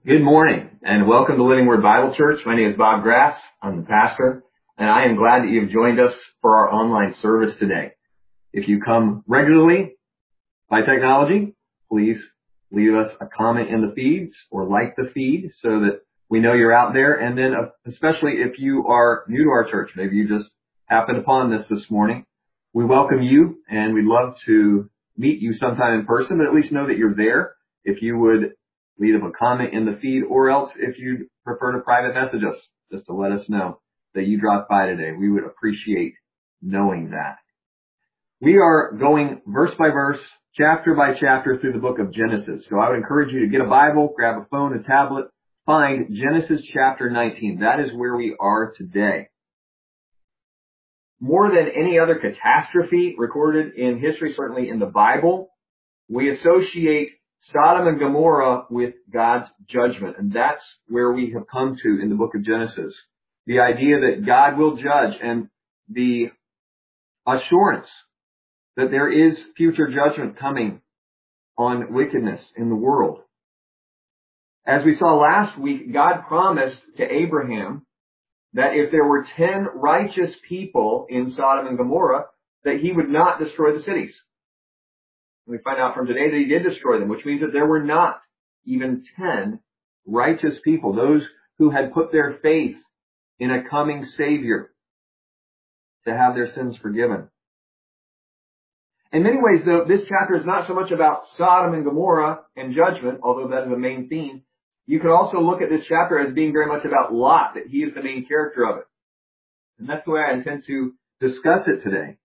Good morning and welcome to Living Word Bible Church. My name is Bob Grass. I'm the pastor and I am glad that you've joined us for our online service today. If you come regularly by technology, please leave us a comment in the feeds or like the feed so that we know you're out there. And then especially if you are new to our church, maybe you just happened upon this morning, we welcome you and we'd love to meet you sometime in person, but at least know that you're there. If you would leave a comment in the feed, or else if you'd prefer to private message us, just to let us know that you dropped by today. We would appreciate knowing that. We are going verse by verse, chapter by chapter through the book of Genesis. So I would encourage you to get a Bible, grab a phone, a tablet, find Genesis chapter 19. That is where we are today. More than any other catastrophe recorded in history, certainly in the Bible, we associate Sodom and Gomorrah with God's judgment, and that's where we have come to in the book of Genesis. The idea that God will judge and the assurance that there is future judgment coming on wickedness in the world. As we saw last week, God promised to Abraham that if there were 10 righteous people in Sodom and Gomorrah, that he would not destroy the cities. We find out from today that he did destroy them, which means that there were not even 10 righteous people, those who had put their faith in a coming Savior to have their sins forgiven. In many ways, though, this chapter is not so much about Sodom and Gomorrah and judgment, although that is a main theme. You could also look at this chapter as being very much about Lot, that he is the main character of it. And that's the way I intend to discuss it today.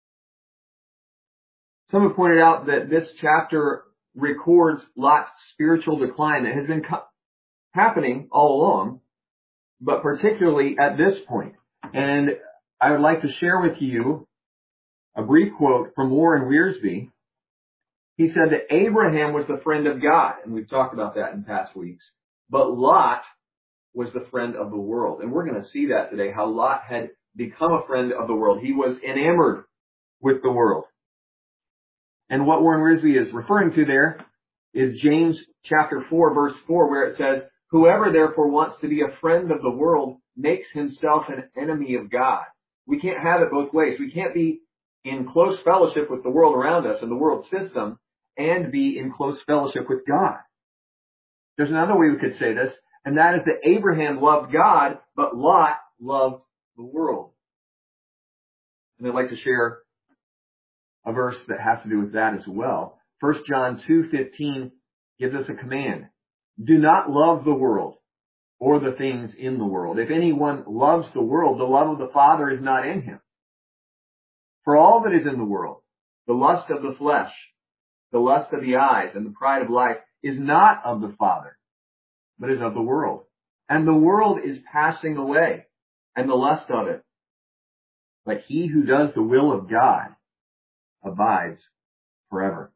Some have pointed out that this chapter records Lot's spiritual decline that has been happening all along, but particularly at this point. And I would like to share with you a brief quote from Warren Wiersbe. He said that Abraham was the friend of God, and we've talked about that in past weeks, but Lot was the friend of the world. And we're going to see that today, how Lot had become a friend of the world. He was enamored with the world. And what Warren Wiersbe is referring to there is James chapter 4, verse 4, where it says, "Whoever therefore wants to be a friend of the world makes himself an enemy of God." We can't have it both ways. We can't be in close fellowship with the world around us and the world system and be in close fellowship with God. There's another way we could say this, and that is that Abraham loved God, but Lot loved the world. And I'd like to share a verse that has to do with that as well. 1 John 2:15 gives us a command. Do not love the world or the things in the world. If anyone loves the world, the love of the Father is not in him. For all that is in the world, the lust of the flesh, the lust of the eyes, and the pride of life is not of the Father, but is of the world. And the world is passing away, and the lust of it. But he who does the will of God abides forever.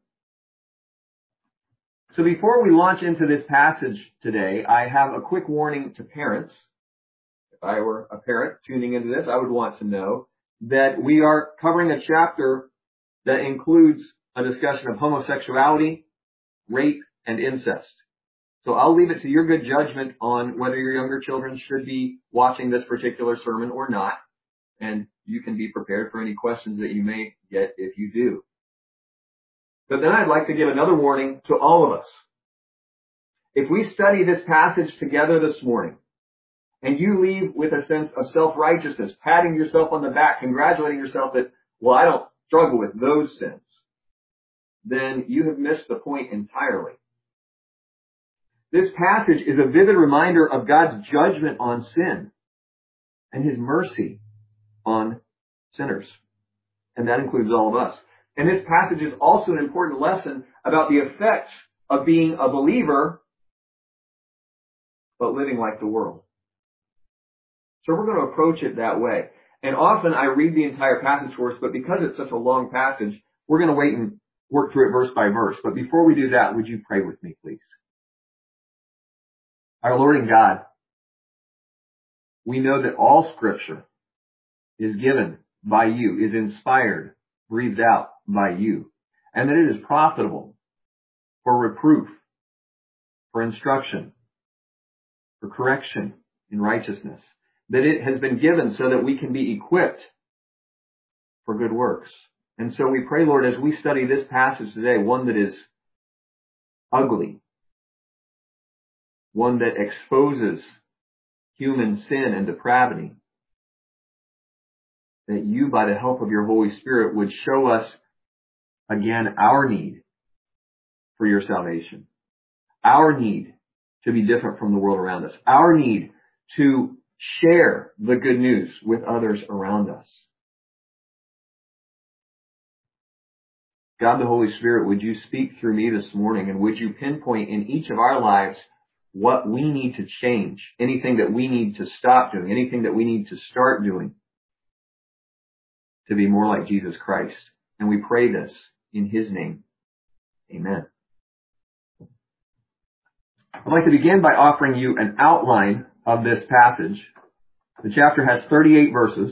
So before we launch into this passage today, I have a quick warning to parents. If I were a parent tuning into this, I would want to know that we are covering a chapter that includes a discussion of homosexuality, rape, and incest. So I'll leave it to your good judgment on whether your younger children should be watching this particular sermon or not. And you can be prepared for any questions that you may get if you do. But then I'd like to give another warning to all of us. If we study this passage together this morning, and you leave with a sense of self-righteousness, patting yourself on the back, congratulating yourself that, well, I don't struggle with those sins, then you have missed the point entirely. This passage is a vivid reminder of God's judgment on sin and his mercy on sinners. And that includes all of us. And this passage is also an important lesson about the effects of being a believer, but living like the world. So we're going to approach it that way. And often I read the entire passage for us, but because it's such a long passage, we're going to wait and work through it verse by verse. But before we do that, would you pray with me, please? Our Lord and God, we know that all Scripture is given by you, is inspired, breathed out by you, and that it is profitable for reproof, for instruction, for correction in righteousness, that it has been given so that we can be equipped for good works. And so we pray, Lord, as we study this passage today, one that is ugly, one that exposes human sin and depravity, that you, by the help of your Holy Spirit, would show us again our need for your salvation, our need to be different from the world around us, our need to share the good news with others around us. God, the Holy Spirit, would you speak through me this morning, and would you pinpoint in each of our lives what we need to change, anything that we need to stop doing, anything that we need to start doing to be more like Jesus Christ. And we pray this in his name. Amen. I'd like to begin by offering you an outline of this passage. The chapter has 38 verses,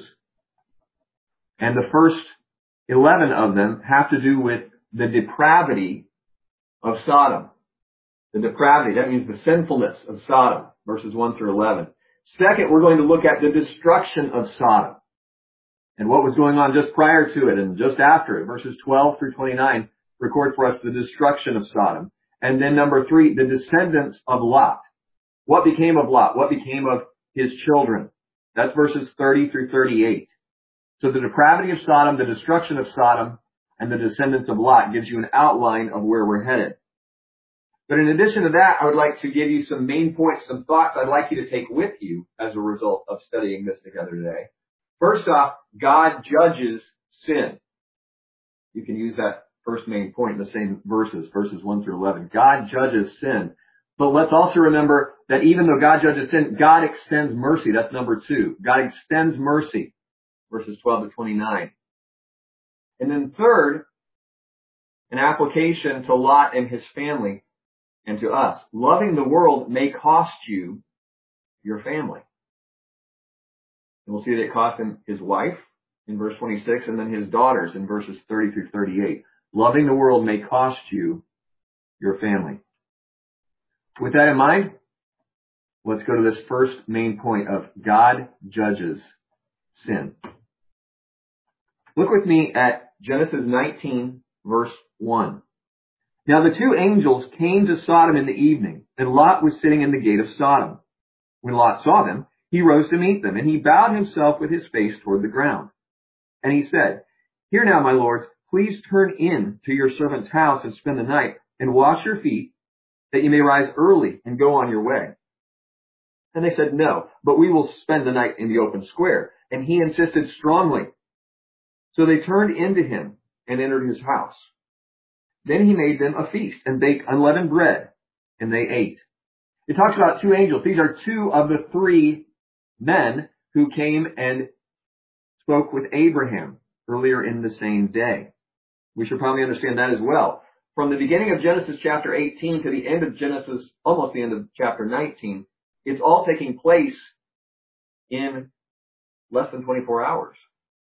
and the first 11 of them have to do with the depravity of Sodom. The depravity, that means the sinfulness of Sodom, verses 1 through 11. Second, we're going to look at the destruction of Sodom and what was going on just prior to it and just after it. Verses 12 through 29 record for us the destruction of Sodom. And then number 3, the descendants of Lot. What became of Lot? What became of his children? That's verses 30 through 38. So the depravity of Sodom, the destruction of Sodom, and the descendants of Lot gives you an outline of where we're headed. But in addition to that, I would like to give you some main points, some thoughts I'd like you to take with you as a result of studying this together today. First off, God judges sin. You can use that first main point in the same verses 1 through 11. God judges sin. But let's also remember that even though God judges sin, God extends mercy. That's number 2. God extends mercy. Verses 12 to 29. And then third, an application to Lot and his family and to us. Loving the world may cost you your family. And we'll see that it cost him his wife in verse 26 and then his daughters in verses 30 through 38. Loving the world may cost you your family. With that in mind, let's go to this first main point of God judges sin. Look with me at Genesis 19, verse 1. Now the 2 angels came to Sodom in the evening, and Lot was sitting in the gate of Sodom. When Lot saw them, he rose to meet them, and he bowed himself with his face toward the ground. And he said, Hear now, my lords, please turn in to your servant's house and spend the night, and wash your feet, that you may rise early and go on your way. And they said, No, but we will spend the night in the open square. And he insisted strongly. So they turned into him and entered his house. Then he made them a feast and baked unleavened bread, and they ate. It talks about 2 angels. These are 2 of the 3 men who came and spoke with Abraham earlier in the same day. We should probably understand that as well. From the beginning of Genesis chapter 18 to the end of Genesis, almost the end of chapter 19, it's all taking place in less than 24 hours.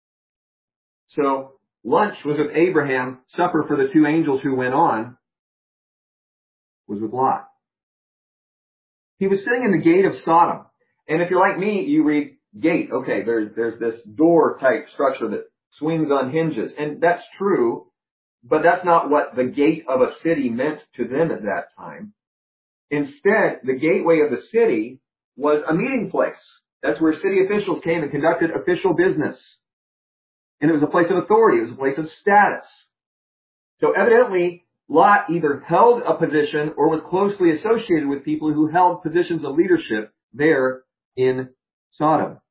So lunch was with Abraham, supper for the 2 angels who went on was with Lot. He was sitting in the gate of Sodom. And if you're like me, you read gate. Okay, there's this door type structure that swings on hinges. And that's true, but that's not what the gate of a city meant to them at that time. Instead, the gateway of the city was a meeting place. That's where city officials came and conducted official business. And it was a place of authority. It was a place of status. So evidently, Lot either held a position or was closely associated with people who held positions of leadership there in Sodom.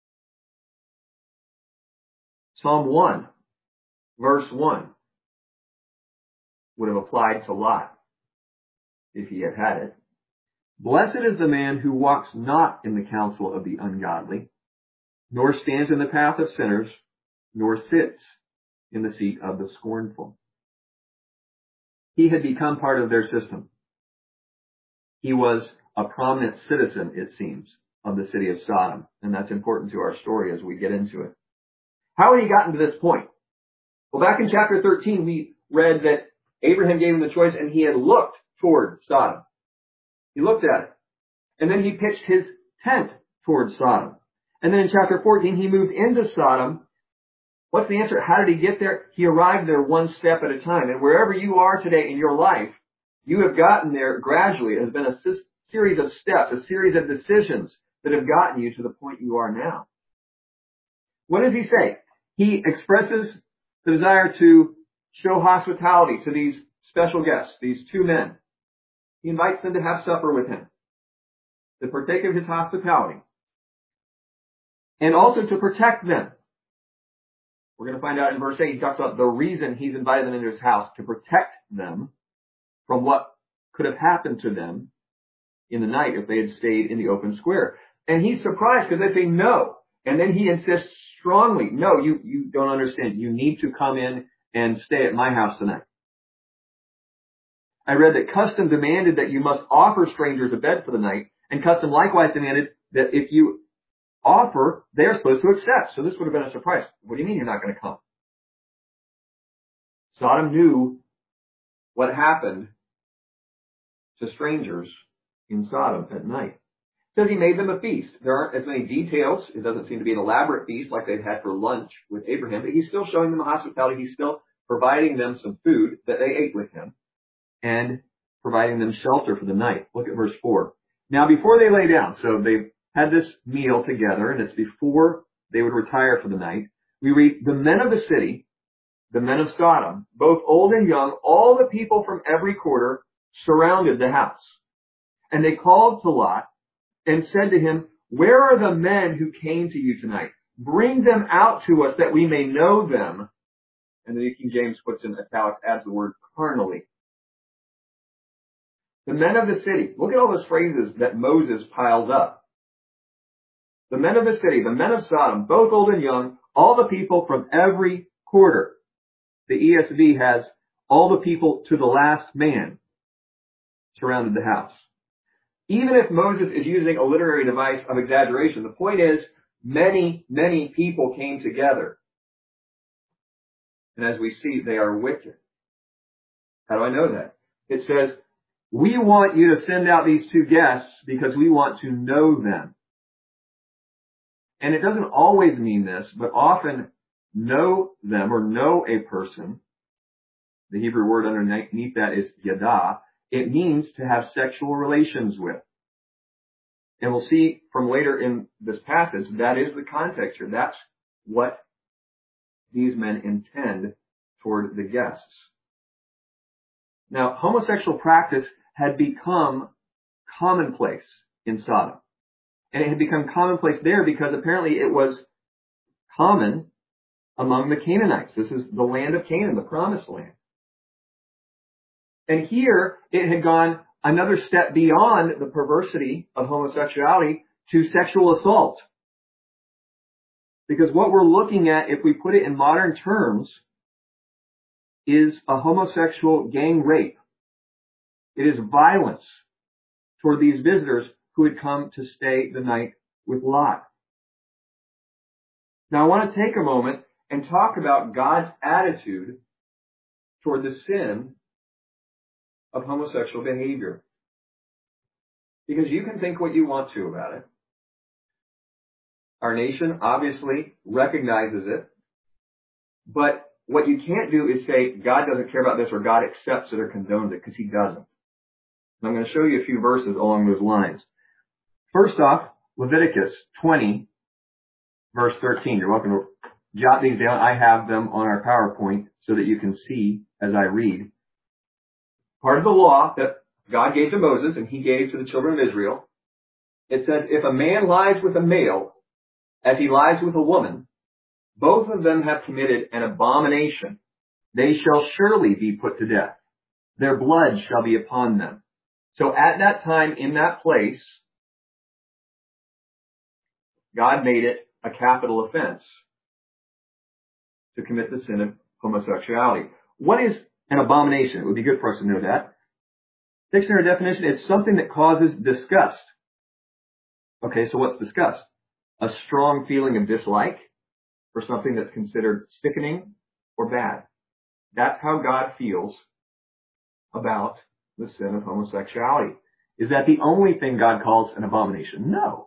Psalm 1, verse 1 would have applied to Lot if he had had it. Blessed is the man who walks not in the counsel of the ungodly, nor stands in the path of sinners, nor sits in the seat of the scornful. He had become part of their system. He was a prominent citizen, it seems, of the city of Sodom. And that's important to our story as we get into it. How had he gotten to this point? Well, back in chapter 13, we read that Abraham gave him the choice and he had looked toward Sodom. He looked at it. And then he pitched his tent towards Sodom. And then in chapter 14, he moved into Sodom. What's the answer? How did he get there? He arrived there one step at a time. And wherever you are today in your life, you have gotten there gradually. It has been a series of steps, a series of decisions that have gotten you to the point you are now. What does he say? He expresses the desire to show hospitality to these special guests, these two men. He invites them to have supper with him, to partake of his hospitality, and also to protect them. We're going to find out in verse 8, he talks about the reason he's invited them into his house, to protect them from what could have happened to them in the night if they had stayed in the open square. And he's surprised because they say no. And then he insists strongly, no, you don't understand. You need to come in and stay at my house tonight. I read that custom demanded that you must offer strangers a bed for the night, and custom likewise demanded that if you offer, they are supposed to accept. So this would have been a surprise. What do you mean you're not going to come? Sodom knew what happened to strangers in Sodom at night. It says he made them a feast. There aren't as many details. It doesn't seem to be an elaborate feast like they'd had for lunch with Abraham, but he's still showing them hospitality. He's still providing them some food that they ate with him and providing them shelter for the night. Look at verse 4. Now before they lay down, so they've had this meal together, and it's before they would retire for the night, we read, the men of the city, the men of Sodom, both old and young, all the people from every quarter surrounded the house. And they called to Lot and said to him, where are the men who came to you tonight? Bring them out to us that we may know them. And the New King James puts in italics, adds the word carnally. The men of the city. Look at all those phrases that Moses piles up. The men of the city, the men of Sodom, both old and young, all the people from every quarter. The ESV has all the people to the last man surrounded the house. Even if Moses is using a literary device of exaggeration, the point is many, many people came together. And as we see, they are wicked. How do I know that? It says, we want you to send out these two guests because we want to know them. And it doesn't always mean this, but often know them or know a person. The Hebrew word underneath that is yada. It means to have sexual relations with. And we'll see from later in this passage, that is the context here. That's what these men intend toward the guests. Now, homosexual practice had become commonplace in Sodom. And it had become commonplace there because apparently it was common among the Canaanites. This is the land of Canaan, the promised land. And here it had gone another step beyond the perversity of homosexuality to sexual assault. Because what we're looking at, if we put it in modern terms, is a homosexual gang rape. It is violence toward these visitors who had come to stay the night with Lot. Now I want to take a moment and talk about God's attitude toward the sin of homosexual behavior. Because you can think what you want to about it. Our nation obviously recognizes it. But what you can't do is say God doesn't care about this or God accepts it or condones it, because he doesn't. And I'm going to show you a few verses along those lines. First off, Leviticus 20, verse 13. You're welcome to jot these down. I have them on our PowerPoint so that you can see as I read. Part of the law that God gave to Moses and he gave to the children of Israel, it says, if a man lies with a male as he lies with a woman, both of them have committed an abomination. They shall surely be put to death. Their blood shall be upon them. So at that time, in that place, God made it a capital offense to commit the sin of homosexuality. What is an abomination? It would be good for us to know that. Dictionary definition, it's something that causes disgust. Okay, so what's disgust? A strong feeling of dislike for something that's considered sickening or bad. That's how God feels about the sin of homosexuality. Is that the only thing God calls an abomination? No.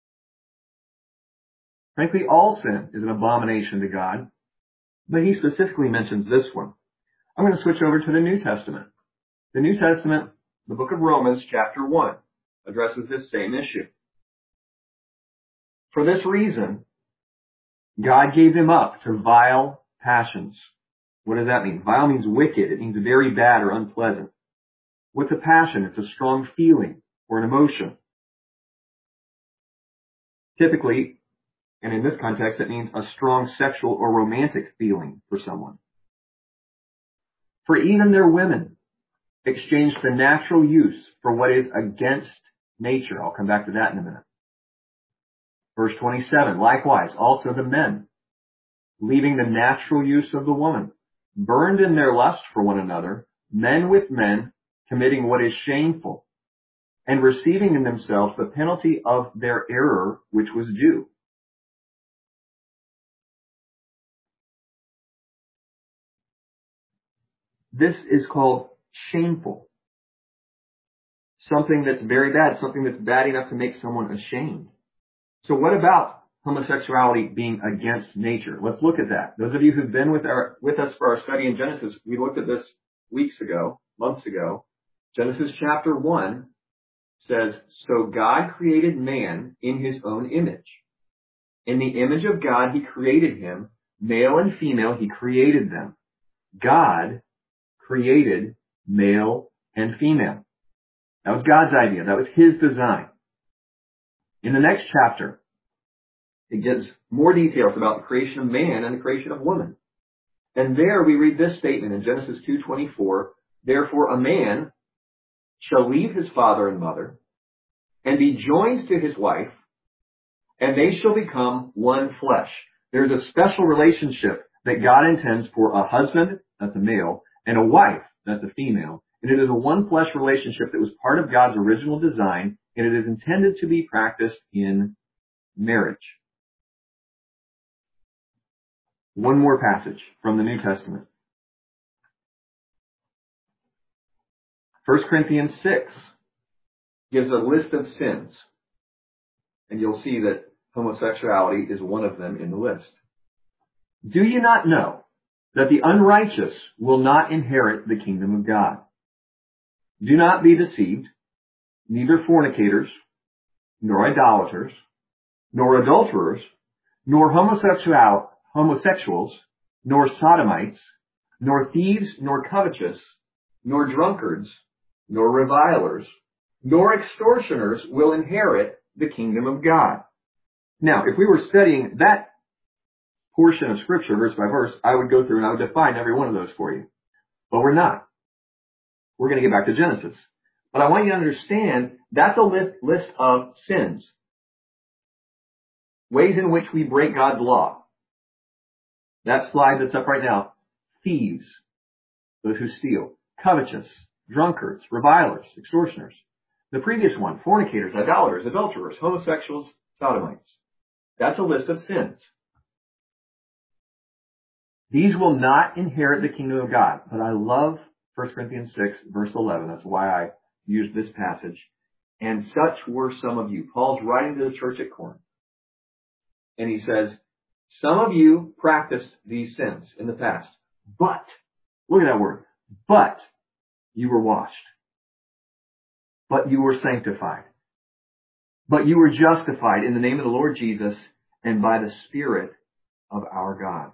Frankly, all sin is an abomination to God, but he specifically mentions this one. I'm going to switch over to the New Testament. The New Testament, the book of Romans, chapter 1, addresses this same issue. For this reason, God gave him up to vile passions. What does that mean? Vile means wicked. It means very bad or unpleasant. What's a passion? It's a strong feeling or an emotion. Typically, and in this context, it means a strong sexual or romantic feeling for someone. For even their women exchanged the natural use for what is against nature. I'll come back to that in a minute. Verse 27, likewise, also the men, leaving the natural use of the woman, burned in their lust for one another, men with men, committing what is shameful, and receiving in themselves the penalty of their error which was due. This is called shameful. Something that's very bad, something that's bad enough to make someone ashamed. So what about homosexuality being against nature? Let's look at that. Those of you who've been with us for our study in Genesis, we looked at this months ago. Genesis chapter 1 says, so God created man in his own image. In the image of God, he created him. Male and female, he created them. God created male and female. That was God's idea. That was his design. In the next chapter, it gives more details about the creation of man and the creation of woman. And there we read this statement in Genesis 2:24, therefore a man shall leave his father and mother and be joined to his wife, and they shall become one flesh. There's a special relationship that God intends for a husband, that's a male, and a wife, that's a female. And it is a one flesh relationship that was part of God's original design, and it is intended to be practiced in marriage. One more passage from the New Testament. 1 Corinthians 6 gives a list of sins. And you'll see that homosexuality is one of them in the list. Do you not know that the unrighteous will not inherit the kingdom of God? Do not be deceived. Neither fornicators, nor idolaters, nor adulterers, nor homosexuals, nor sodomites, nor thieves, nor covetous, nor drunkards, nor revilers, nor extortioners will inherit the kingdom of God. Now, if we were studying that portion of Scripture, verse by verse, I would go through and I would define every one of those for you. But we're not. We're going to get back to Genesis. But I want you to understand that's a list of sins. Ways in which we break God's law. That slide that's up right now. Thieves, those who steal. Covetous, drunkards, revilers, extortioners. The previous one, fornicators, idolaters, adulterers, homosexuals, sodomites. That's a list of sins. These will not inherit the kingdom of God. But I love 1 Corinthians 6, verse 11. That's why I used this passage. And such were some of you. Paul's writing to the church at Corinth. And he says, some of you practiced these sins in the past. But, look at that word. But you were washed. But you were sanctified. But you were justified in the name of the Lord Jesus and by the Spirit of our God.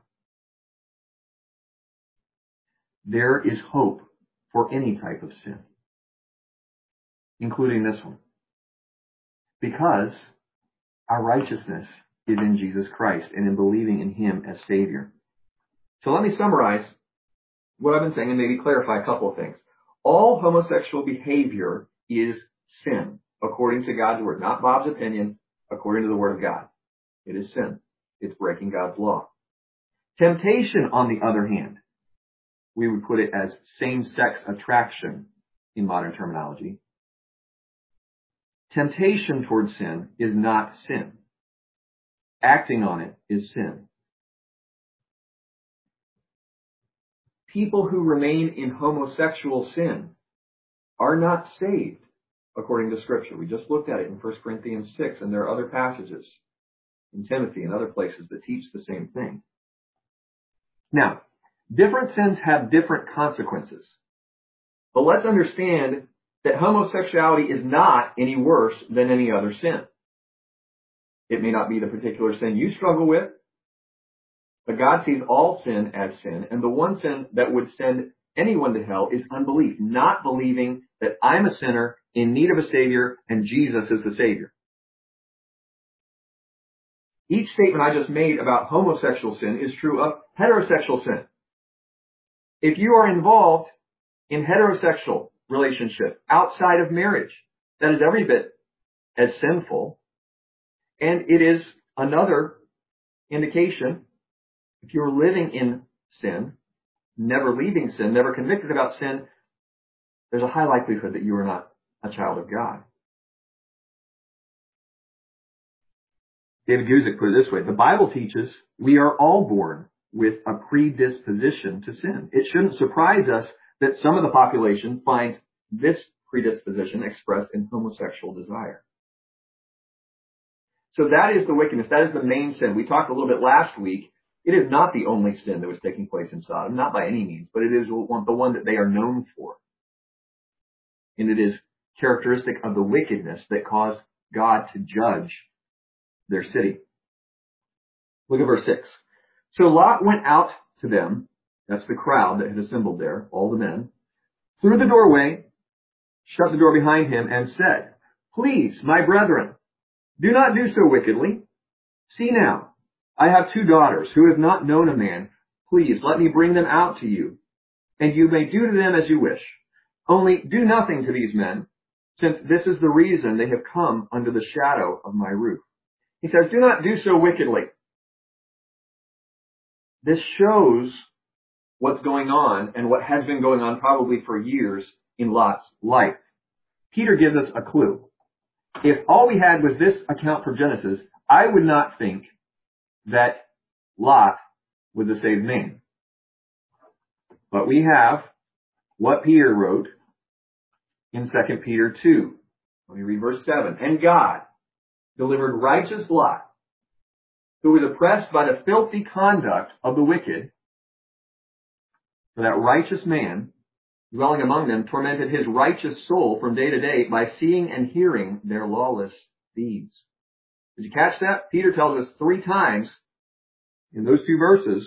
There is hope for any type of sin, including this one, because our righteousness is in Jesus Christ and in believing in Him as Savior. So let me summarize what I've been saying and maybe clarify a couple of things. All homosexual behavior is sin, according to God's Word. Not Bob's opinion, according to the Word of God. It is sin. It's breaking God's law. Temptation, on the other hand, we would put it as same-sex attraction in modern terminology. Temptation towards sin is not sin. Acting on it is sin. People who remain in homosexual sin are not saved. according to Scripture. We just looked at it in 1 Corinthians 6, and there are other passages in Timothy and other places that teach the same thing. Now, different sins have different consequences. But let's understand that homosexuality is not any worse than any other sin. It may not be the particular sin you struggle with, but God sees all sin as sin, and the one sin that would send anyone to hell is unbelief, not believing that I'm a sinner in need of a Savior and Jesus is the Savior. Each statement I just made about homosexual sin is true of heterosexual sin. If you are involved in heterosexual relationship outside of marriage, that is every bit as sinful, and it is another indication, if you're living in sin, never leaving sin, never convicted about sin, there's a high likelihood that you are not a child of God. David Guzik put it this way: the Bible teaches we are all born with a predisposition to sin. It shouldn't surprise us that some of the population finds this predisposition expressed in homosexual desire. So that is the wickedness. That is the main sin. We talked a little bit last week. It is not the only sin that was taking place in Sodom, not by any means, but it is the one that they are known for. And it is characteristic of the wickedness that caused God to judge their city. Look at verse 6. So Lot went out to them, that's the crowd that had assembled there, all the men, through the doorway, shut the door behind him, and said, "Please, my brethren, do not do so wickedly. See now, I have 2 daughters who have not known a man. Please let me bring them out to you, and you may do to them as you wish. Only do nothing to these men, since this is the reason they have come under the shadow of my roof." He says, do not do so wickedly. This shows what's going on and what has been going on probably for years in Lot's life. Peter gives us a clue. If all we had was this account from Genesis, I would not think that Lot was a saved man. But we have what Peter wrote in 2 Peter 2. Let me read verse 7. And God delivered righteous Lot, who was oppressed by the filthy conduct of the wicked, for that righteous man, dwelling among them, tormented his righteous soul from day to day by seeing and hearing their lawless deeds. Did you catch that? Peter tells us 3 times in those 2 verses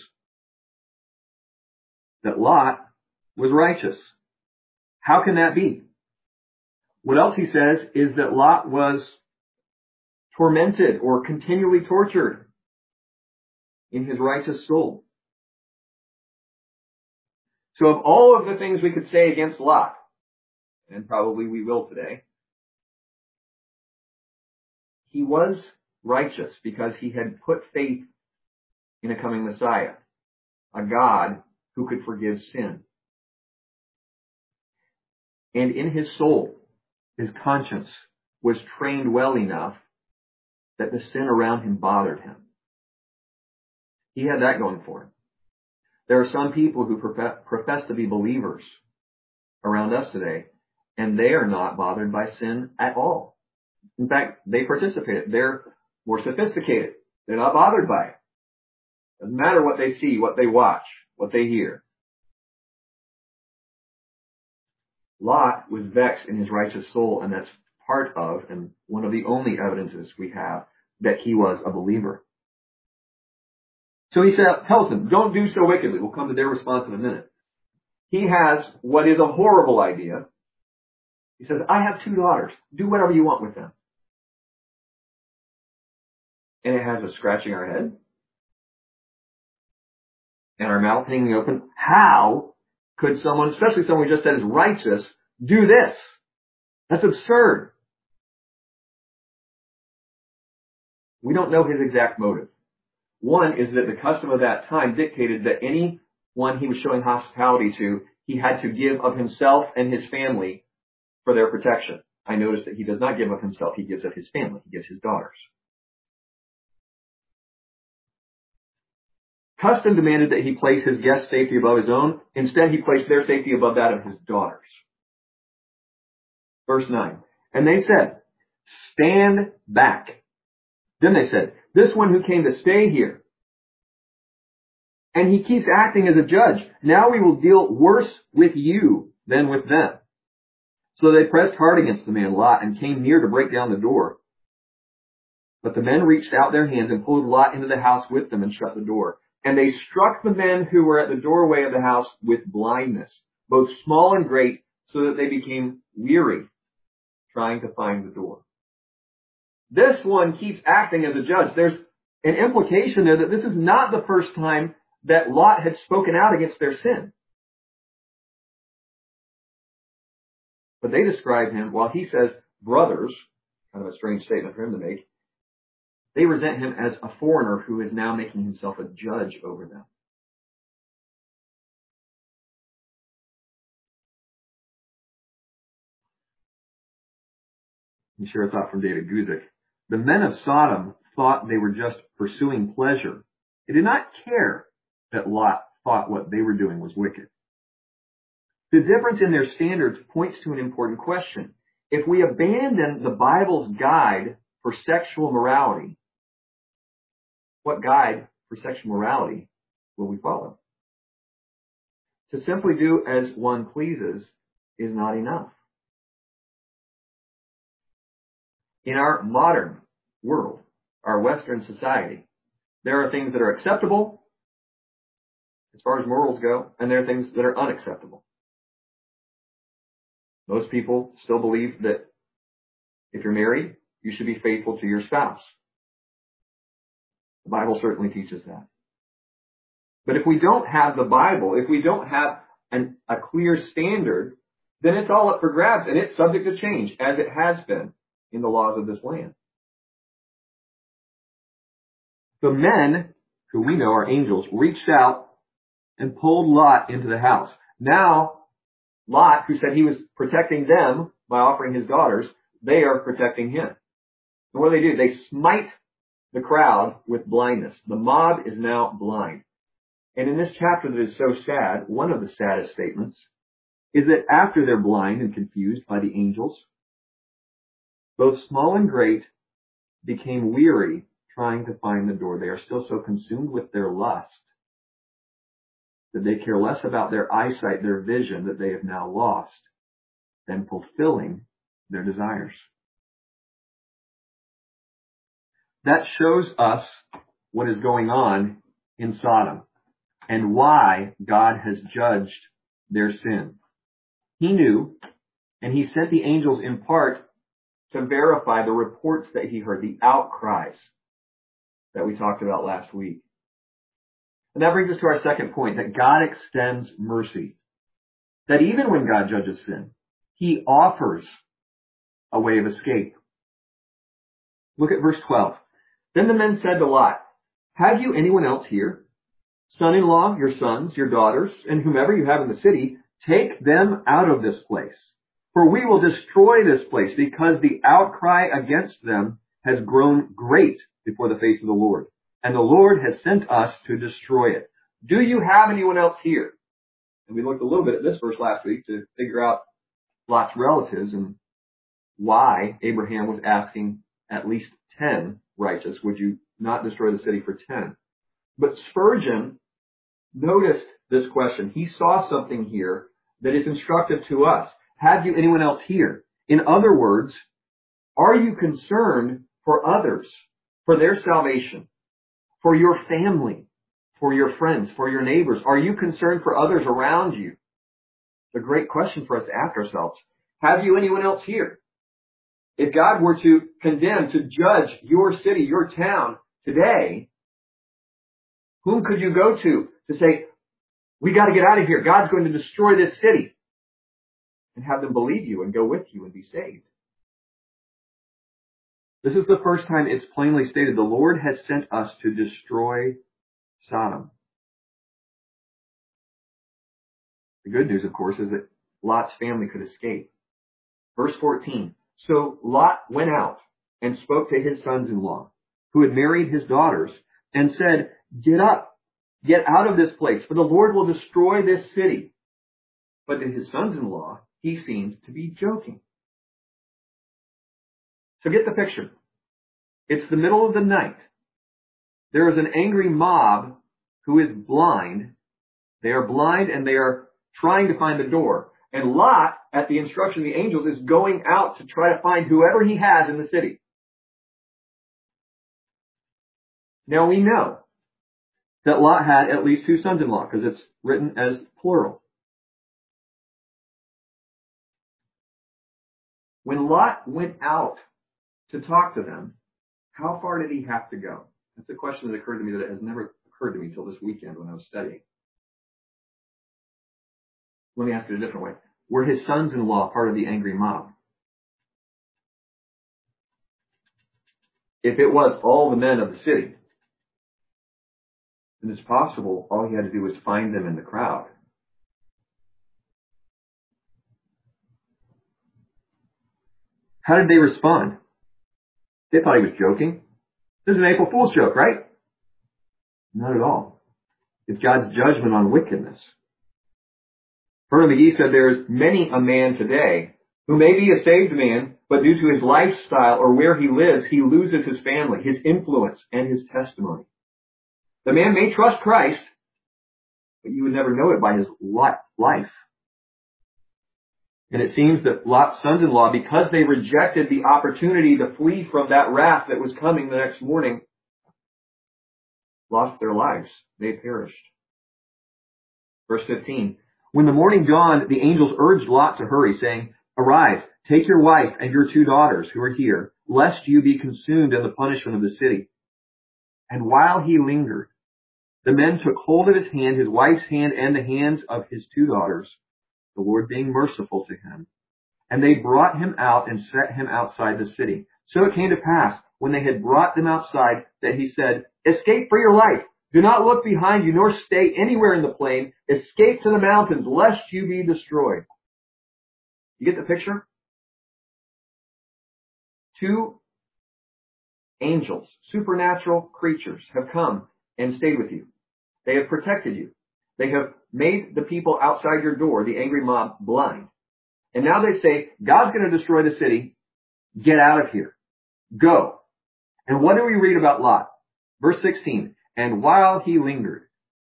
that Lot was righteous. How can that be? What else he says is that Lot was tormented or continually tortured in his righteous soul. So of all of the things we could say against Lot, and probably we will today, he was righteous because he had put faith in a coming Messiah, a God who could forgive sin. And in his soul, his conscience was trained well enough that the sin around him bothered him. He had that going for him. There are some people who profess to be believers around us today, and they are not bothered by sin at all. In fact, they participate. They're more sophisticated. They're not bothered by it. Doesn't matter what they see, what they watch, what they hear. Lot was vexed in his righteous soul, and that's part of, and one of the only evidences we have, that he was a believer. So he tells them, don't do so wickedly. We'll come to their response in a minute. He has what is a horrible idea. He says, I have 2 daughters. Do whatever you want with them. And it has us scratching our head and our mouth hanging open. How could someone, especially someone we just said is righteous, do this? That's absurd. We don't know his exact motive. One is that the custom of that time dictated that anyone he was showing hospitality to, he had to give of himself and his family for their protection. I noticed that he does not give of himself, he gives of his family, he gives his daughters. Custom demanded that he place his guest's safety above his own. Instead, he placed their safety above that of his daughters. Verse 9. And they said, stand back. Then they said, this one who came to stay here. And he keeps acting as a judge. Now we will deal worse with you than with them. So they pressed hard against the man Lot and came near to break down the door. But the men reached out their hands and pulled Lot into the house with them and shut the door. And they struck the men who were at the doorway of the house with blindness, both small and great, so that they became weary trying to find the door. This one keeps acting as a judge. There's an implication there that this is not the first time that Lot had spoken out against their sin. But they describe him, while he says brothers, kind of a strange statement for him to make, they resent him as a foreigner who is now making himself a judge over them. Let me share a thought from David Guzik. The men of Sodom thought they were just pursuing pleasure. They did not care that Lot thought what they were doing was wicked. The difference in their standards points to an important question. If we abandon the Bible's guide for sexual morality, what guide for sexual morality will we follow? To simply do as one pleases is not enough. In our modern world, our Western society, there are things that are acceptable as far as morals go, and there are things that are unacceptable. Most people still believe that if you're married, you should be faithful to your spouse. The Bible certainly teaches that. But if we don't have the Bible, if we don't have a clear standard, then it's all up for grabs, and it's subject to change, as it has been in the laws of this land. The men, who we know are angels, reached out and pulled Lot into the house. Now, Lot, who said he was protecting them by offering his daughters, they are protecting him. And what do? They smite the crowd with blindness. The mob is now blind. And in this chapter that is so sad, one of the saddest statements is that after they're blind and confused by the angels, both small and great became weary trying to find the door. They are still so consumed with their lust that they care less about their eyesight, their vision that they have now lost, than fulfilling their desires. That shows us what is going on in Sodom and why God has judged their sin. He knew, and he sent the angels in part to verify the reports that he heard, the outcries that we talked about last week. And that brings us to our second point, that God extends mercy. That even when God judges sin, he offers a way of escape. Look at verse 12. Then the men said to Lot, have you anyone else here? Son-in-law, your sons, your daughters, and whomever you have in the city, take them out of this place. For we will destroy this place, because the outcry against them has grown great before the face of the Lord. And the Lord has sent us to destroy it. Do you have anyone else here? And we looked a little bit at this verse last week to figure out Lot's relatives and why Abraham was asking at least 10 righteous. Would you not destroy the city for 10? But Spurgeon noticed this question. He saw something here that is instructive to us. Have you anyone else here? In other words, are you concerned for others, for their salvation, for your family, for your friends, for your neighbors? Are you concerned for others around you? It's a great question for us to ask ourselves. Have you anyone else here? If God were to condemn, to judge your city, your town today, whom could you go to say, we got to get out of here. God's going to destroy this city. And have them believe you and go with you and be saved. This is the first time it's plainly stated, the Lord has sent us to destroy Sodom. The good news, of course, is that Lot's family could escape. Verse 14. So Lot went out and spoke to his sons-in-law, who had married his daughters, and said, get up, get out of this place, for the Lord will destroy this city. But to his sons-in-law, he seemed to be joking. So get the picture. It's the middle of the night. There is an angry mob who is blind. They are blind and they are trying to find the door. And Lot, at the instruction of the angels, is going out to try to find whoever he has in the city. Now we know that Lot had at least 2 sons-in-law because it's written as plural. When Lot went out to talk to them, how far did he have to go? That's a question that occurred to me that has never occurred to me until this weekend when I was studying. Let me ask it a different way. Were his sons-in-law part of the angry mob? If it was all the men of the city, then it's possible all he had to do was find them in the crowd. How did they respond? They thought he was joking. This is an April Fool's joke, right? Not at all. It's God's judgment on wickedness. Vernon McGee said there's many a man today who may be a saved man, but due to his lifestyle or where he lives, he loses his family, his influence, and his testimony. The man may trust Christ, but you would never know it by his life. And it seems that Lot's sons-in-law, because they rejected the opportunity to flee from that wrath that was coming the next morning, lost their lives. They perished. Verse 15. When the morning dawned, the angels urged Lot to hurry, saying, "Arise, take your wife and your 2 daughters who are here, lest you be consumed in the punishment of the city." And while he lingered, the men took hold of his hand, his wife's hand, and the hands of his 2 daughters, the Lord being merciful to him. And they brought him out and set him outside the city. So it came to pass, when they had brought them outside, that he said, "Escape for your life. Do not look behind you, nor stay anywhere in the plain. Escape to the mountains, lest you be destroyed." You get the picture? 2 angels, supernatural creatures, have come and stayed with you. They have protected you. They have made the people outside your door, the angry mob, blind. And now they say, God's going to destroy the city. Get out of here. Go. And what do we read about Lot? Verse 16. And while he lingered.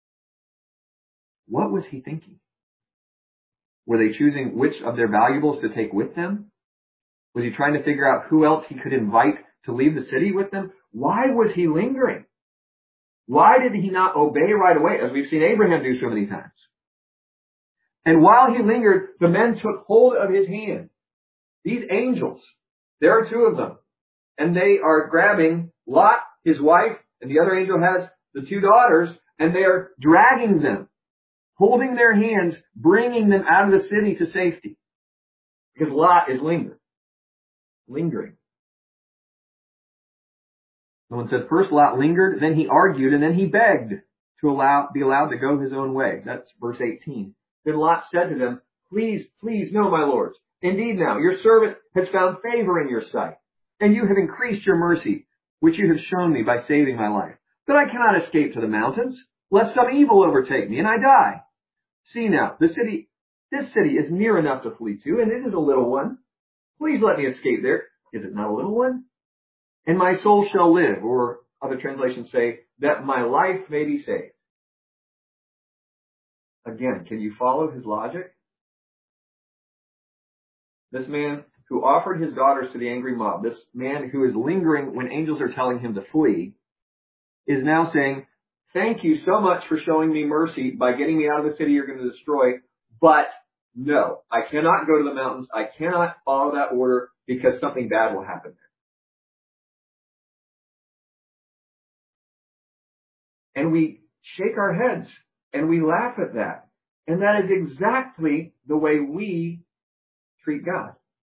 What was he thinking? Were they choosing which of their valuables to take with them? Was he trying to figure out who else he could invite to leave the city with them? Why was he lingering? Why did he not obey right away, as we've seen Abraham do so many times? And while he lingered, the men took hold of his hand. These angels, there are 2 of them, and they are grabbing Lot, his wife, and the other angel has the 2 daughters, and they are dragging them, holding their hands, bringing them out of the city to safety. Because Lot is lingering. Someone said, first Lot lingered, then he argued, and then he begged to be allowed to go his own way. That's verse 18. Then Lot said to them, please, no, my lords. Indeed now, your servant has found favor in your sight, and you have increased your mercy, which you have shown me by saving my life. But I cannot escape to the mountains, lest some evil overtake me, and I die. See now, this city is near enough to flee to, and it is a little one. Please let me escape there. Is it not a little one? And my soul shall live, or other translations say, that my life may be saved. Again, can you follow his logic? This man who offered his daughters to the angry mob, this man who is lingering when angels are telling him to flee, is now saying, thank you so much for showing me mercy by getting me out of the city you're going to destroy, but no, I cannot go to the mountains. I cannot follow that order because something bad will happen there. And we shake our heads and we laugh at that. And that is exactly the way we treat God.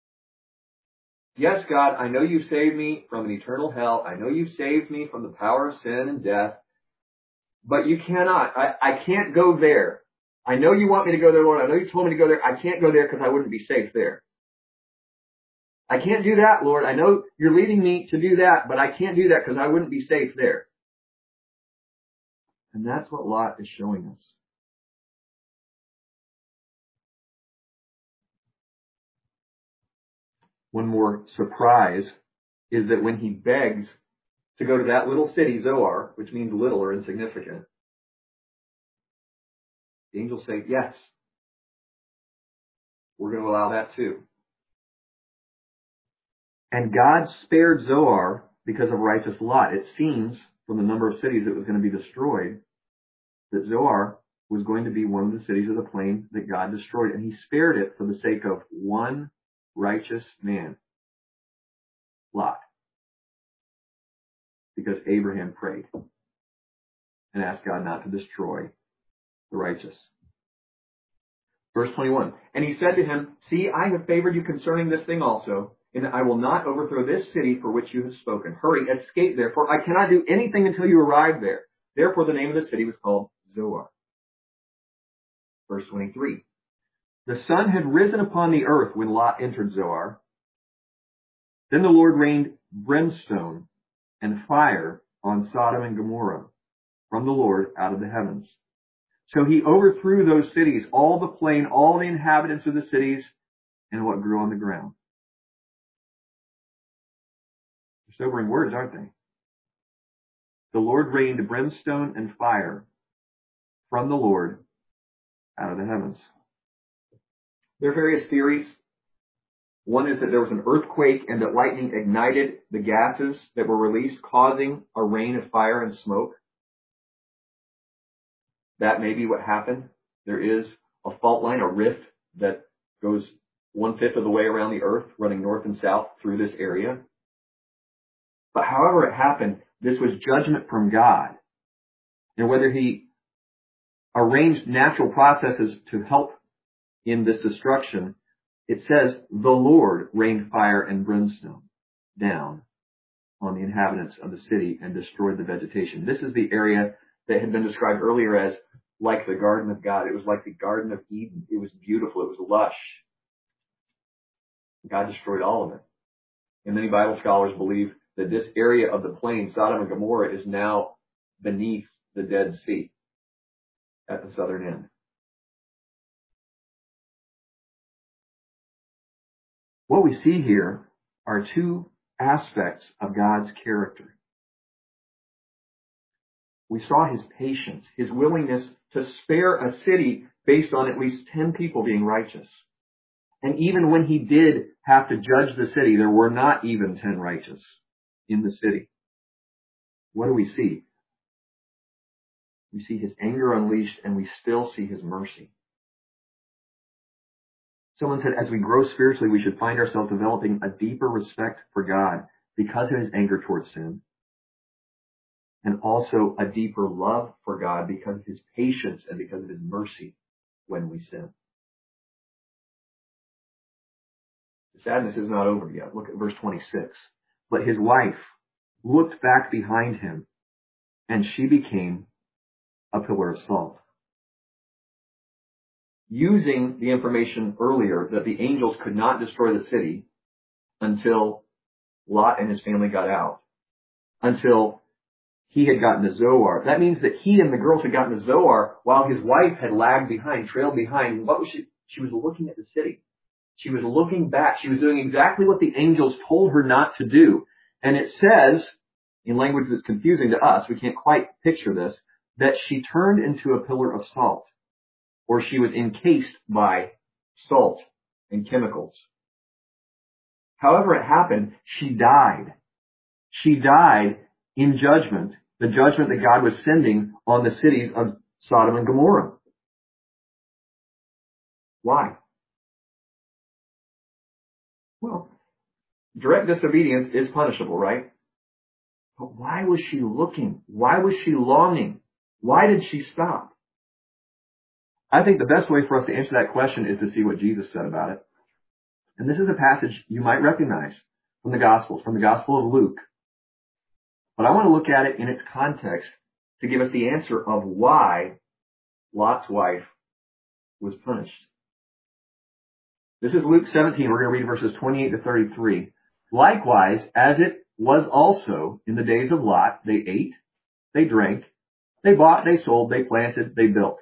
Yes, God, I know you've saved me from an eternal hell. I know you've saved me from the power of sin and death. But you cannot. I can't go there. I know you want me to go there, Lord. I know you told me to go there. I can't go there because I wouldn't be safe there. I can't do that, Lord. I know you're leading me to do that, but I can't do that because I wouldn't be safe there. And that's what Lot is showing us. One more surprise is that when he begs to go to that little city, Zoar, which means little or insignificant, the angels say, yes, we're going to allow that too. And God spared Zoar because of righteous Lot. It seems from the number of cities that was going to be destroyed that Zoar was going to be one of the cities of the plain that God destroyed. And he spared it for the sake of one righteous man, Lot. Because Abraham prayed and asked God not to destroy the righteous. Verse 21, and he said to him, see, I have favored you concerning this thing also, and I will not overthrow this city for which you have spoken. Hurry, escape therefore. I cannot do anything until you arrive there. Therefore the name of the city was called Zoar. Verse 23, the sun had risen upon the earth when Lot entered Zoar. Then the Lord rained brimstone and fire on Sodom and Gomorrah from the Lord out of the heavens. So he overthrew those cities, all the plain, all the inhabitants of the cities, and what grew on the ground. They're sobering words, aren't they? The Lord rained brimstone and fire from the Lord out of the heavens. There are various theories. One is that there was an earthquake and that lightning ignited the gases that were released, causing a rain of fire and smoke. That may be what happened. There is a fault line, a rift that goes 1/5 of the way around the earth, running north and south through this area. But however it happened, this was judgment from God. And whether he arranged natural processes to help in this destruction, it says the Lord rained fire and brimstone down on the inhabitants of the city and destroyed the vegetation. This is the area that had been described earlier as like the Garden of God. It was like the Garden of Eden. It was beautiful. It was lush. God destroyed all of it. And many Bible scholars believe that this area of the plain, Sodom and Gomorrah, is now beneath the Dead Sea at the southern end. What we see here are two aspects of God's character. We saw his patience, his willingness to spare a city based on at least 10 people being righteous. And even when he did have to judge the city, there were not even 10 righteous in the city. What do we see? We see his anger unleashed, and we still see his mercy. Someone said, as we grow spiritually, we should find ourselves developing a deeper respect for God because of his anger towards sin, and also a deeper love for God because of his patience and because of his mercy when we sin. The sadness is not over yet. Look at verse 26. But his wife looked back behind him, and she became a pillar of salt. Using the information earlier that the angels could not destroy the city until Lot and his family got out, until he had gotten to Zoar. That means that he and the girls had gotten to Zoar while his wife had lagged behind, trailed behind. What was she? She was looking at the city. She was looking back. She was doing exactly what the angels told her not to do. And it says, in language that's confusing to us, we can't quite picture this, that she turned into a pillar of salt, or she was encased by salt and chemicals. However it happened, she died. She died in judgment, the judgment that God was sending on the cities of Sodom and Gomorrah. Why? Well, direct disobedience is punishable, right? But why was she looking? Why was she longing? Why did she stop? I think the best way for us to answer that question is to see what Jesus said about it. And this is a passage you might recognize from the Gospels, from the Gospel of Luke. But I want to look at it in its context to give us the answer of why Lot's wife was punished. This is Luke 17. We're going to read verses 28 to 33. Likewise, as it was also in the days of Lot, they ate, they drank, they bought, they sold, they planted, they built.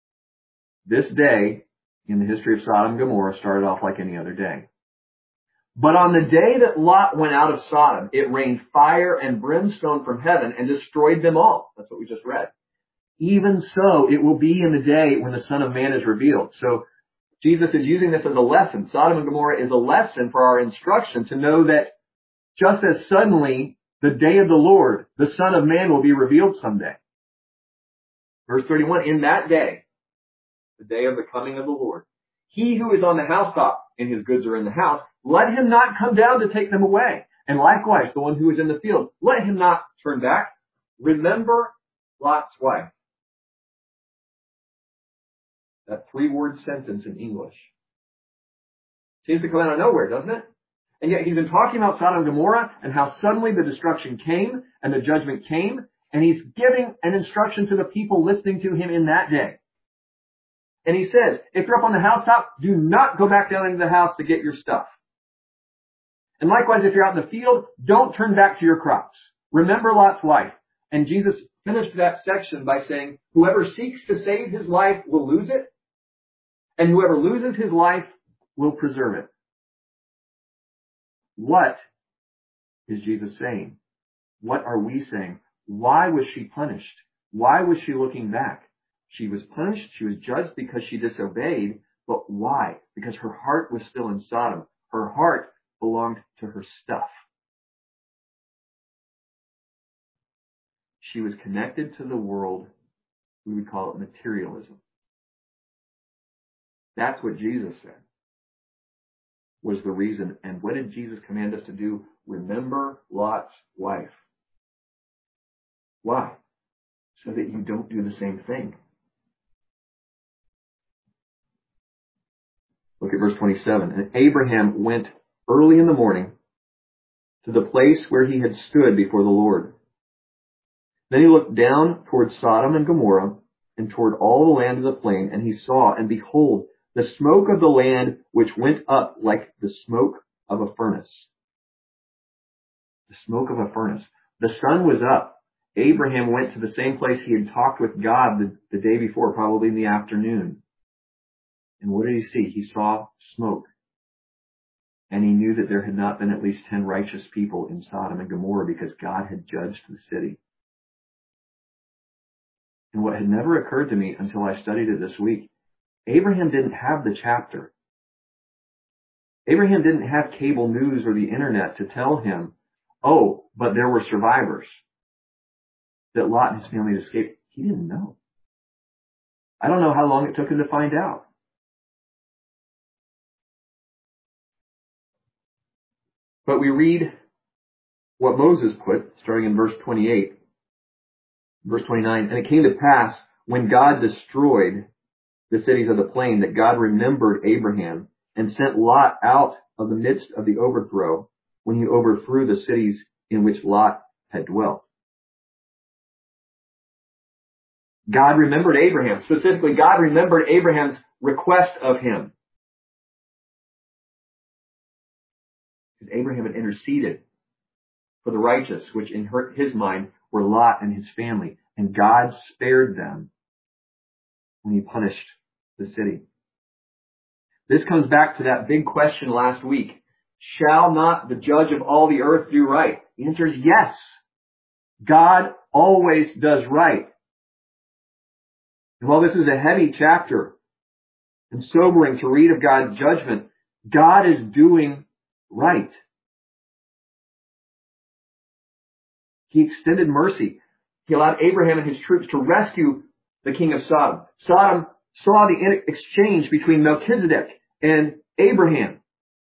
This day in the history of Sodom and Gomorrah started off like any other day. But on the day that Lot went out of Sodom, it rained fire and brimstone from heaven and destroyed them all. That's what we just read. Even so, it will be in the day when the Son of Man is revealed. So Jesus is using this as a lesson. Sodom and Gomorrah is a lesson for our instruction to know that just as suddenly the day of the Lord, the Son of Man will be revealed someday. Verse 31, in that day, the day of the coming of the Lord, he who is on the housetop and his goods are in the house, let him not come down to take them away. And likewise, the one who is in the field, let him not turn back. Remember Lot's wife. That 3-word sentence in English seems to come out of nowhere, doesn't it? And yet he's been talking about Sodom and Gomorrah and how suddenly the destruction came and the judgment came, and he's giving an instruction to the people listening to him in that day. And he says, if you're up on the housetop, do not go back down into the house to get your stuff. And likewise, if you're out in the field, don't turn back to your crops. Remember Lot's wife. And Jesus finished that section by saying, whoever seeks to save his life will lose it, and whoever loses his life will preserve it. What is Jesus saying? What are we saying? Why was she punished? Why was she looking back? She was punished, she was judged because she disobeyed, but why? Because her heart was still in Sodom. Her heart belonged to her stuff. She was connected to the world, we would call it materialism. That's what Jesus said was the reason. And what did Jesus command us to do? Remember Lot's wife. Why? So that you don't do the same thing. Look at verse 27. And Abraham went early in the morning to the place where he had stood before the Lord. Then he looked down toward Sodom and Gomorrah and toward all the land of the plain, and he saw, and behold, the smoke of the land which went up like the smoke of a furnace. The smoke of a furnace. The sun was up. Abraham went to the same place he had talked with God the day before, probably in the afternoon. And what did he see? He saw smoke. And he knew that there had not been at least 10 righteous people in Sodom and Gomorrah because God had judged the city. And what had never occurred to me until I studied it this week, Abraham didn't have the chapter. Abraham didn't have cable news or the internet to tell him, oh, but there were survivors, that Lot and his family had escaped. He didn't know. I don't know how long it took him to find out. But we read what Moses put, starting in verse 28, verse 29, and it came to pass when God destroyed the cities of the plain that God remembered Abraham and sent Lot out of the midst of the overthrow when he overthrew the cities in which Lot had dwelt. God remembered Abraham. Specifically, God remembered Abraham's request of him. Because Abraham had interceded for the righteous, which in his mind were Lot and his family. And God spared them when he punished the city. This comes back to that big question last week. Shall not the judge of all the earth do right? The answer is yes. God always does right. And while this is a heavy chapter and sobering to read of God's judgment, God is doing right. He extended mercy. He allowed Abraham and his troops to rescue the king of Sodom. Sodom saw the exchange between Melchizedek and Abraham.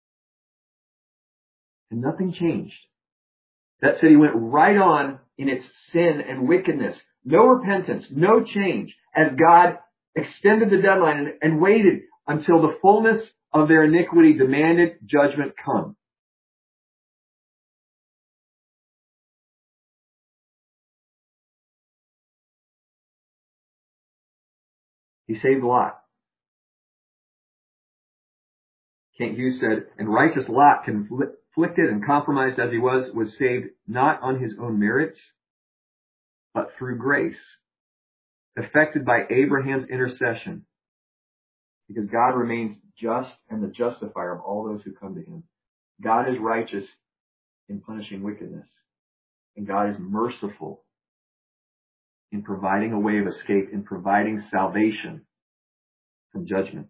And nothing changed. That city went right on in its sin and wickedness. No repentance, no change, as God extended the deadline and waited until the fullness of their iniquity demanded judgment come. He saved Lot. Kent Hughes said, and righteous Lot, conflicted and compromised as he was saved not on his own merits, but through grace, effected by Abraham's intercession, because God remains just and the justifier of all those who come to him. God is righteous in punishing wickedness. And God is merciful in providing a way of escape, in providing salvation from judgment.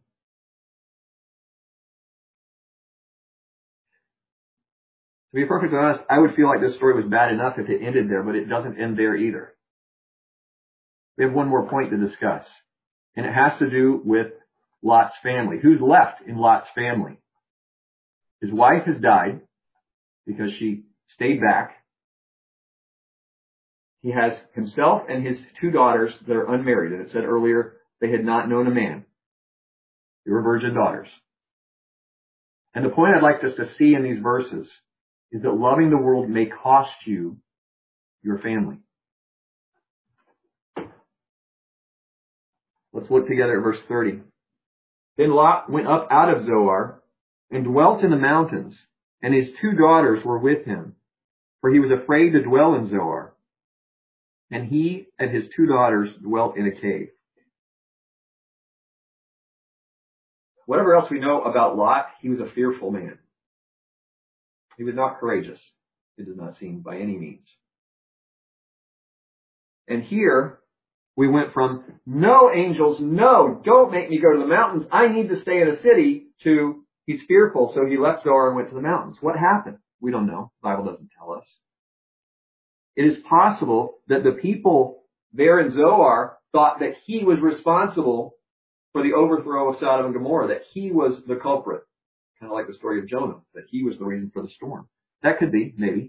To be perfectly honest, I would feel like this story was bad enough if it ended there, but it doesn't end there either. We have one more point to discuss, and it has to do with Lot's family. Who's left in Lot's family? His wife has died because she stayed back. He has himself and his two daughters that are unmarried. And it said earlier, they had not known a man. They were virgin daughters. And the point I'd like us to see in these verses is that loving the world may cost you your family. Let's look together at verse 30. Then Lot went up out of Zoar and dwelt in the mountains, and his two daughters were with him, for he was afraid to dwell in Zoar. And he and his two daughters dwelt in a cave. Whatever else we know about Lot, he was a fearful man. He was not courageous. It does not seem by any means. And here we went from, no angels, no, don't make me go to the mountains. I need to stay in a city, to he's fearful, so he left Zoar and went to the mountains. What happened? We don't know. The Bible doesn't tell us. It is possible that the people there in Zoar thought that he was responsible for the overthrow of Sodom and Gomorrah, that he was the culprit. Kind of like the story of Jonah, that he was the reason for the storm. That could be, maybe.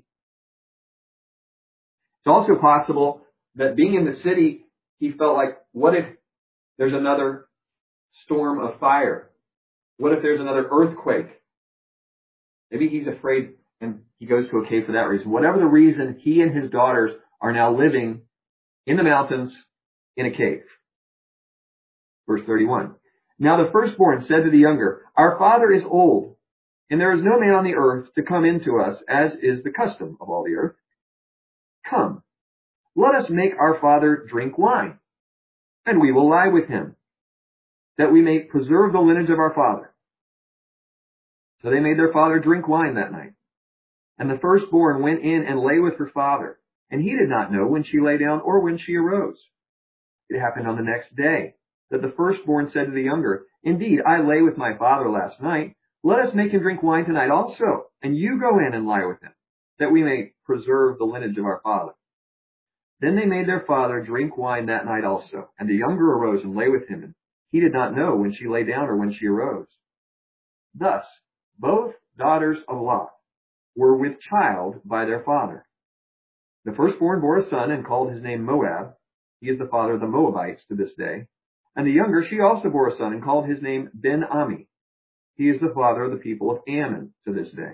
It's also possible that being in the city, he felt like, what if there's another storm of fire? What if there's another earthquake? Maybe he's afraid and he goes to a cave for that reason. Whatever the reason, he and his daughters are now living in the mountains in a cave. Verse 31. Now the firstborn said to the younger, our father is old, and there is no man on the earth to come in to us, as is the custom of all the earth. Come, let us make our father drink wine, and we will lie with him, that we may preserve the lineage of our father. So they made their father drink wine that night. And the firstborn went in and lay with her father, and he did not know when she lay down or when she arose. It happened on the next day that the firstborn said to the younger, indeed, I lay with my father last night. Let us make him drink wine tonight also, and you go in and lie with him, that we may preserve the lineage of our father. Then they made their father drink wine that night also, and the younger arose and lay with him, and he did not know when she lay down or when she arose. Thus, both daughters of Lot were with child by their father. The firstborn bore a son and called his name Moab. He is the father of the Moabites to this day. And the younger, she also bore a son and called his name Ben-Ami. He is the father of the people of Ammon to this day.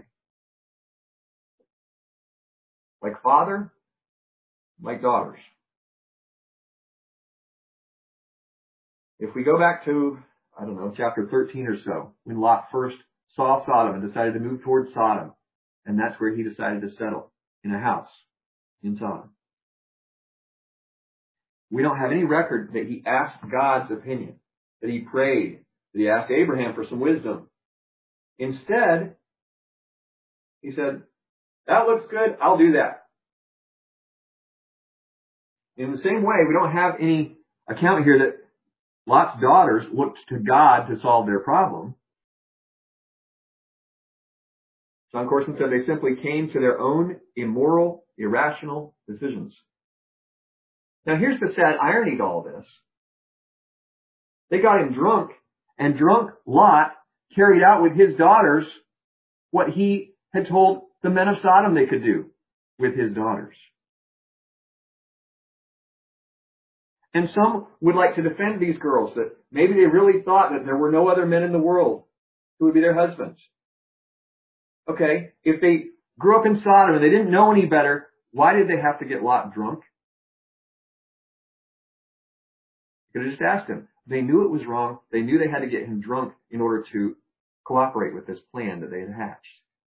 Like father, like daughters. If we go back to, chapter 13 or so, when Lot first saw Sodom and decided to move towards Sodom, and that's where he decided to settle, in a house in Sodom. We don't have any record that he asked God's opinion, that he prayed, that he asked Abraham for some wisdom. Instead, he said, that looks good, I'll do that. In the same way, we don't have any account here that Lot's daughters looked to God to solve their problem. John Corson said they simply came to their own immoral, irrational decisions. Now here's the sad irony to all this. They got him drunk, and drunk Lot carried out with his daughters what he had told the men of Sodom they could do with his daughters. And some would like to defend these girls, that maybe they really thought that there were no other men in the world who would be their husbands. Okay, if they grew up in Sodom and they didn't know any better, why did they have to get Lot drunk? You could have just asked him. They knew it was wrong. They knew they had to get him drunk in order to cooperate with this plan that they had hatched.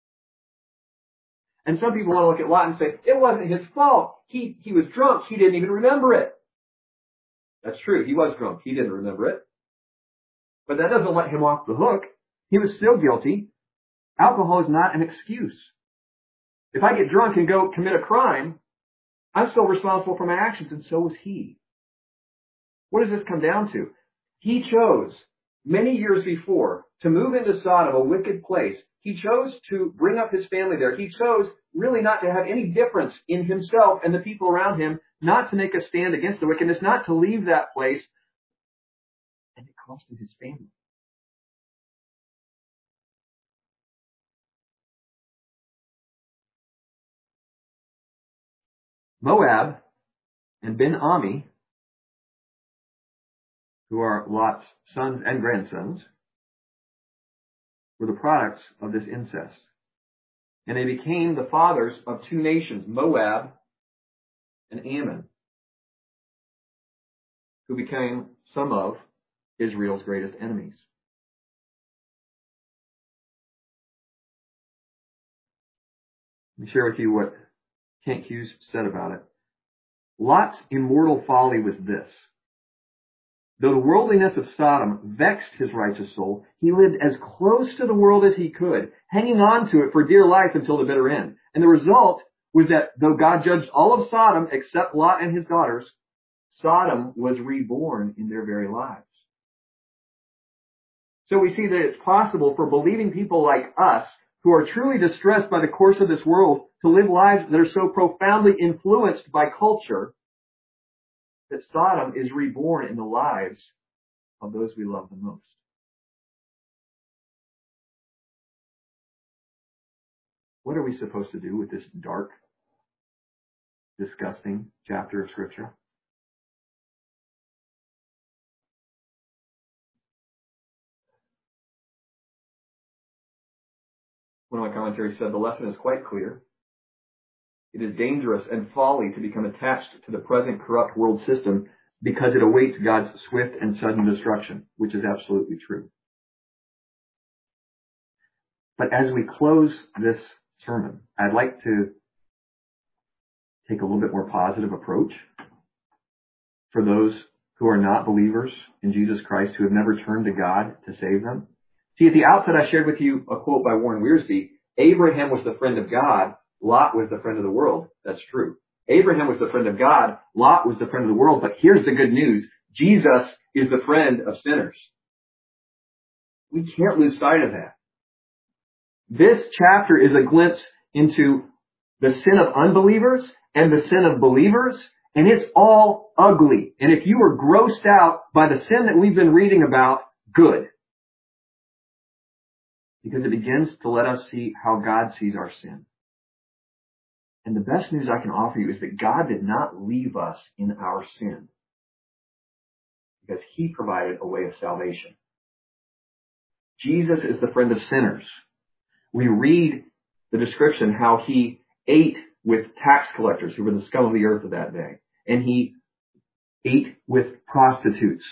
And some people want to look at Lot and say, it wasn't his fault. He was drunk. He didn't even remember it. That's true. He was drunk. He didn't remember it. But that doesn't let him off the hook. He was still guilty. Alcohol is not an excuse. If I get drunk and go commit a crime, I'm still responsible for my actions, and so was he. What does this come down to? He chose, many years before, to move into Sodom, a wicked place. He chose to bring up his family there. He chose really not to have any difference in himself and the people around him, not to make a stand against the wickedness, not to leave that place. And it cost him his family. Moab and Ben-Ami, who are Lot's sons and grandsons, were the products of this incest. And they became the fathers of two nations, Moab and Ammon, who became some of Israel's greatest enemies. Let me share with you what Kent Hughes said about it. Lot's immortal folly was this. Though the worldliness of Sodom vexed his righteous soul, he lived as close to the world as he could, hanging on to it for dear life until the bitter end. And the result was that though God judged all of Sodom except Lot and his daughters, Sodom was reborn in their very lives. So we see that it's possible for believing people like us, who are truly distressed by the course of this world, to live lives that are so profoundly influenced by culture that Sodom is reborn in the lives of those we love the most. What are we supposed to do with this dark, disgusting chapter of Scripture? One of my commentaries said the lesson is quite clear. It is dangerous and folly to become attached to the present corrupt world system because it awaits God's swift and sudden destruction, which is absolutely true. But as we close this sermon, I'd like to take a little bit more positive approach for those who are not believers in Jesus Christ, who have never turned to God to save them. See, at the outset, I shared with you a quote by Warren Wiersbe. Abraham was the friend of God. Lot was the friend of the world. That's true. Abraham was the friend of God. Lot was the friend of the world. But here's the good news. Jesus is the friend of sinners. We can't lose sight of that. This chapter is a glimpse into the sin of unbelievers and the sin of believers, and it's all ugly. And if you were grossed out by the sin that we've been reading about, good. Because it begins to let us see how God sees our sin. And the best news I can offer you is that God did not leave us in our sin, because He provided a way of salvation. Jesus is the friend of sinners. We read the description how He ate with tax collectors, who were the scum of the earth of that day. And He ate with prostitutes.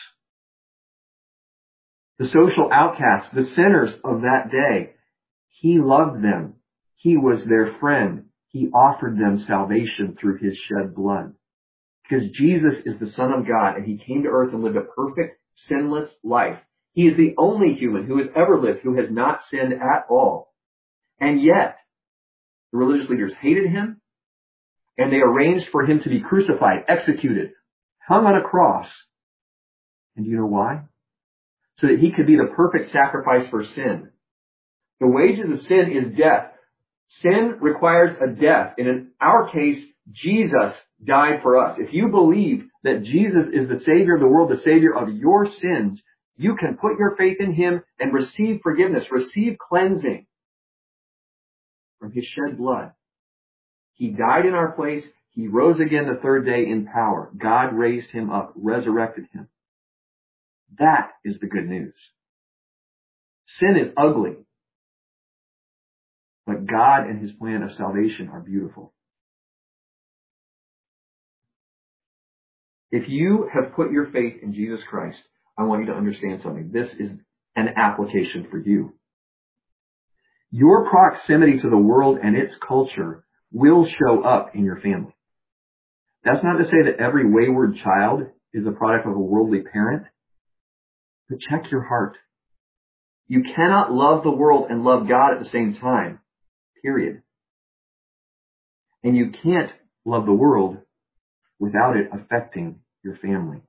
The social outcasts, the sinners of that day, He loved them. He was their friend. He offered them salvation through His shed blood. Because Jesus is the Son of God, and He came to earth and lived a perfect, sinless life. He is the only human who has ever lived who has not sinned at all. And yet, the religious leaders hated Him, and they arranged for Him to be crucified, executed, hung on a cross. And do you know why? So that He could be the perfect sacrifice for sin. The wages of sin is death. Sin requires a death. And in our case, Jesus died for us. If you believe that Jesus is the Savior of the world, the Savior of your sins, you can put your faith in Him and receive forgiveness, receive cleansing from His shed blood. He died in our place. He rose again the third day in power. God raised Him up, resurrected Him. That is the good news. Sin is ugly. But God and His plan of salvation are beautiful. If you have put your faith in Jesus Christ, I want you to understand something. This is an application for you. Your proximity to the world and its culture will show up in your family. That's not to say that every wayward child is a product of a worldly parent, but check your heart. You cannot love the world and love God at the same time, period. And you can't love the world without it affecting your family.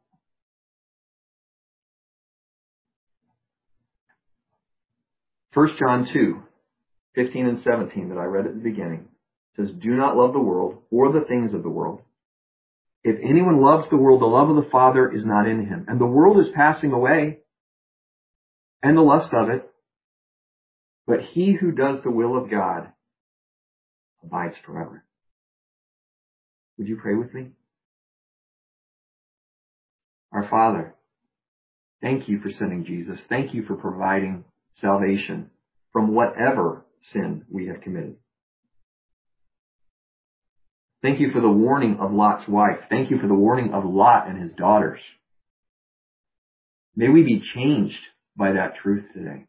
1 John 2:15 and 17 that I read at the beginning says, do not love the world or the things of the world. If anyone loves the world, the love of the Father is not in him. And the world is passing away, and the lust of it. But he who does the will of God abides forever. Would you pray with me? Our Father, thank you for sending Jesus. Thank you for providing salvation from whatever sin we have committed. Thank you for the warning of Lot's wife. Thank you for the warning of Lot and his daughters. May we be changed by that truth today.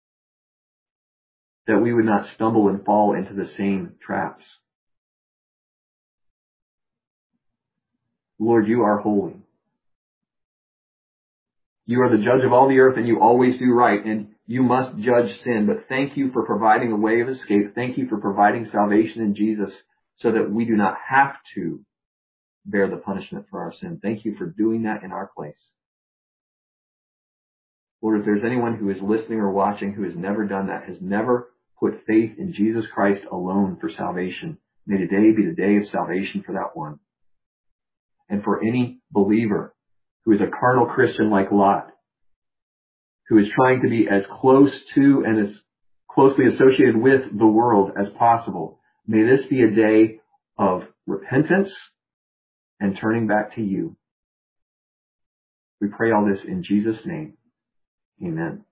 That we would not stumble and fall into the same traps. Lord, you are holy. You are the judge of all the earth, and you always do right, and you must judge sin. But thank you for providing a way of escape. Thank you for providing salvation in Jesus so that we do not have to bear the punishment for our sin. Thank you for doing that in our place. Lord, if there's anyone who is listening or watching who has never done that, has never put faith in Jesus Christ alone for salvation, may today be the day of salvation for that one. And for any believer who is a carnal Christian like Lot, who is trying to be as close to and as closely associated with the world as possible, may this be a day of repentance and turning back to you. We pray all this in Jesus' name. Amen.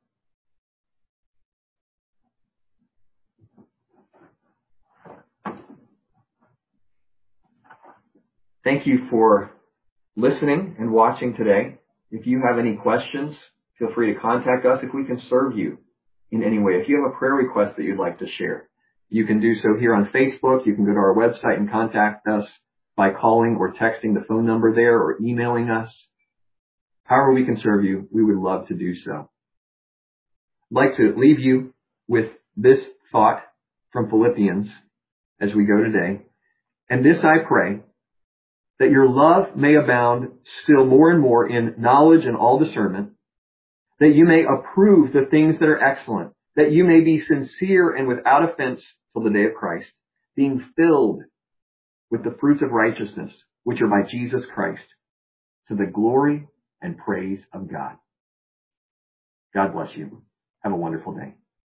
Thank you for listening and watching today. If you have any questions, feel free to contact us if we can serve you in any way. If you have a prayer request that you'd like to share, you can do so here on Facebook. You can go to our website and contact us by calling or texting the phone number there or emailing us. However we can serve you, we would love to do so. I'd like to leave you with this thought from Philippians as we go today. And this I pray, that your love may abound still more and more in knowledge and all discernment, that you may approve the things that are excellent, that you may be sincere and without offense till the day of Christ, being filled with the fruits of righteousness, which are by Jesus Christ, to the glory and praise of God. God bless you. Have a wonderful day.